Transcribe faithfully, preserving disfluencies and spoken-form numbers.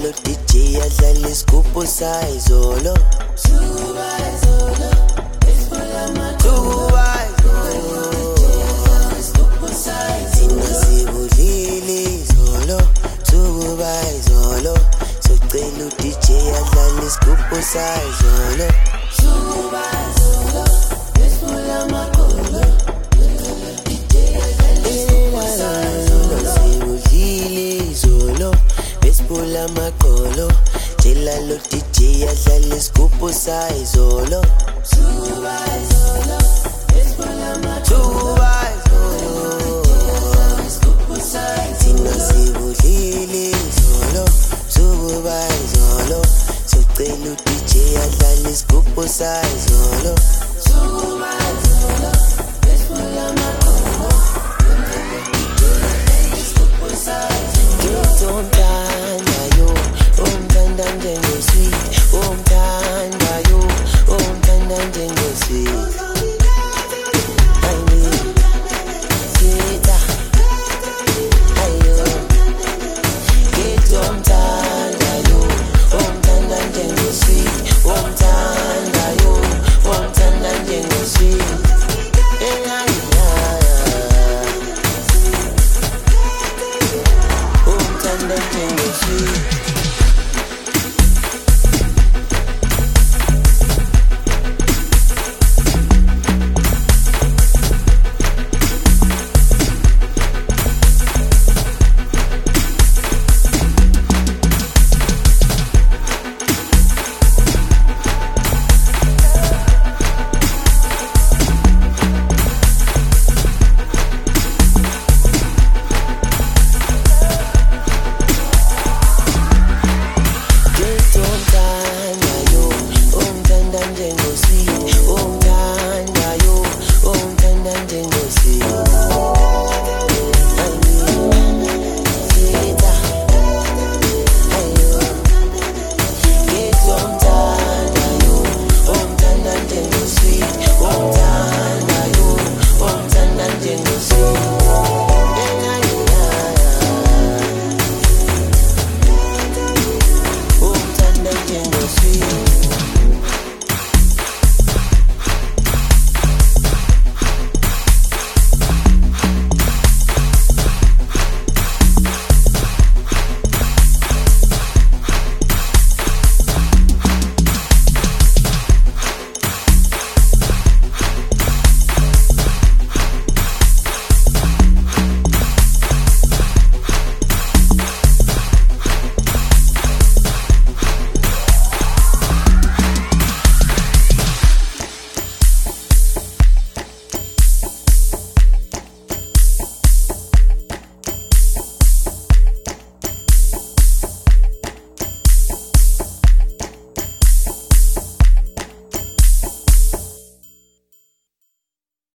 lo D J adlala isigubhu sayizolo. Sukuba izolo, esibula amaculo. Thina sibudlile izolo, sukuba izolo. Socela u-D J adlala isigubhu sayizolo. Sukuba izolo, esibula amaculo. Besipula amaqolo, tshela lo D J adlala isigubhu sayizolo. Sukuba izolo, besipula amaqolo. Thina sibudlile izolo, sukuba izolo. Socela u-D J adlala isigubhu sayizolo. Sukuba izolo, besipula amaqolo. Umthandayo, umthanda njengosweet, umthandayo, umthanda njengosweet. Ayi, sita, ayo, ngithi umthandayo, umthanda njengosweet, umthandayo, umthanda njengosweet. Sweet,